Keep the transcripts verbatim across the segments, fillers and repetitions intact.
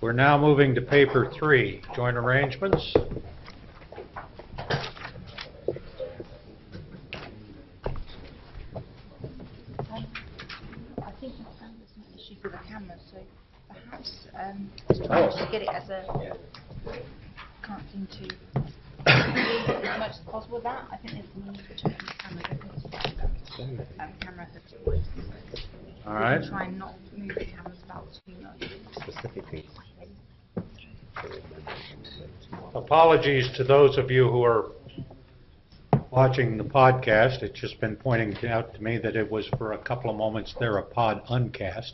We're now moving to paper three, joint arrangements. I think I found there's an issue with the camera, so perhaps um, just trying to get it as a can't seem to as much as possible. That I think there's a need to turn the camera. I think it's um, camera hooked. All right. We can try and not move the cameras about too much. Specifically. Apologies to those of you who are watching the podcast. It's just been pointing out to me that it was for a couple of moments there a pod uncast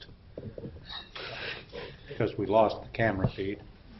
because we lost the camera feed.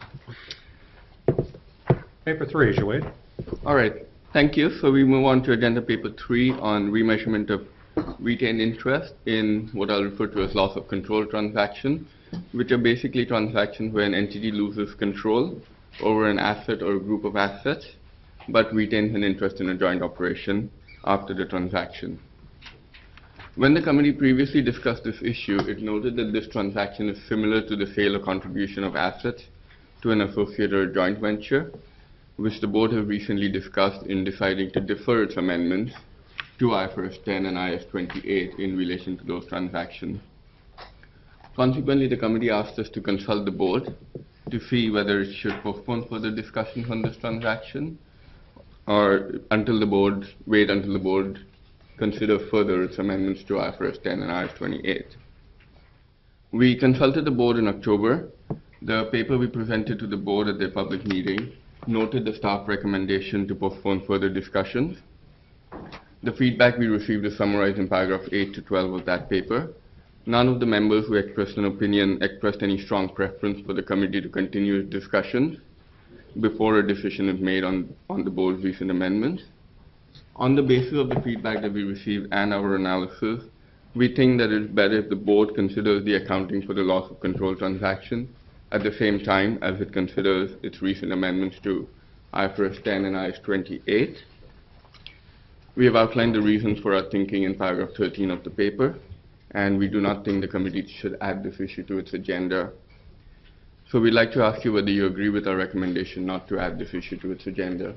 Paper three, Joël. All right, thank you. So we move on to agenda paper three on remeasurement of retained interest in what I'll refer to as loss of control transactions, which are basically transactions where an entity loses control over an asset or a group of assets, but retains an interest in a joint operation after the transaction. When the committee previously discussed this issue, it noted that this transaction is similar to the sale or contribution of assets to an associate or a joint venture, which the board have recently discussed in deciding to defer its amendments to I F R S ten and I A S twenty-eight in relation to those transactions. Consequently, the committee asked us to consult the board to see whether it should postpone further discussions on this transaction or until the board, wait until the board consider further its amendments to I F R S ten and I A S twenty-eight. We consulted the board in October. The paper we presented to the board at their public meeting noted the staff recommendation to postpone further discussions. The feedback we received is summarized in paragraph eight to twelve of that paper. None of the members who expressed an opinion expressed any strong preference for the committee to continue its discussions before a decision is made on, on the board's recent amendments. On the basis of the feedback that we received and our analysis, we think that it's better if the board considers the accounting for the loss of control transaction at the same time as it considers its recent amendments to I F R S ten and I A S twenty-eight. We have outlined the reasons for our thinking in paragraph thirteen of the paper, and we do not think the committee should add this issue to its agenda. So we'd like to ask you whether you agree with our recommendation not to add this issue to its agenda.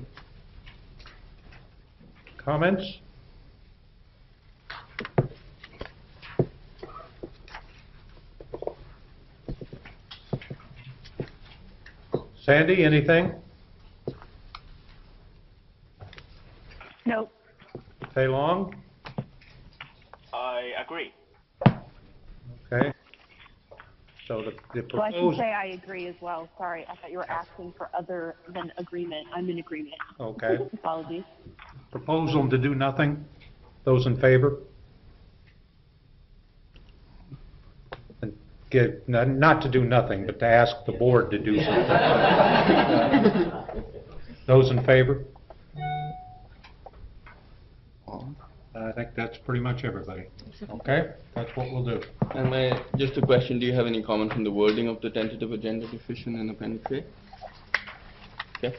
Comments? Sandy, anything? No. Fei Long? I agree. Okay. So the, the Well, I should proposed, say I agree as well. Sorry, I thought you were asking for other than agreement. I'm in agreement. okay. Apologies. Proposal to do nothing. Those in favor? And get, not, not to do nothing, but to ask the board to do something. Those in favor? I think that's pretty much everybody. Okay, that's what we'll do. And my, just a question, do you have any comment on the wording of the tentative agenda decision in Appendix A? Okay.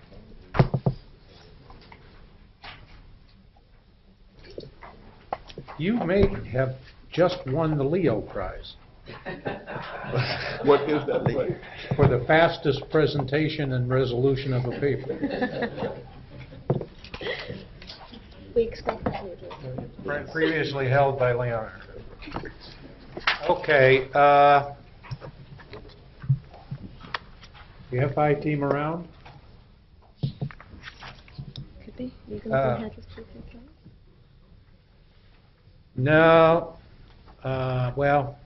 You may have just won the Leo Prize What is that like? for the fastest presentation and resolution of a paper. We expect that. Previously held by Leonard. Okay. Uh, the F I team around? Could be. You can Uh, have his two controls. No. Uh, well,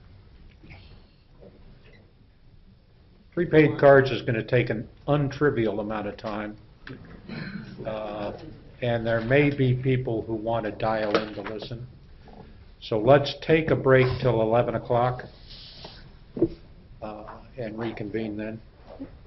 prepaid cards is going to take an untrivial amount of time. Uh, and there may be people who want to dial in to listen. So let's take a break till eleven o'clock uh, and reconvene then.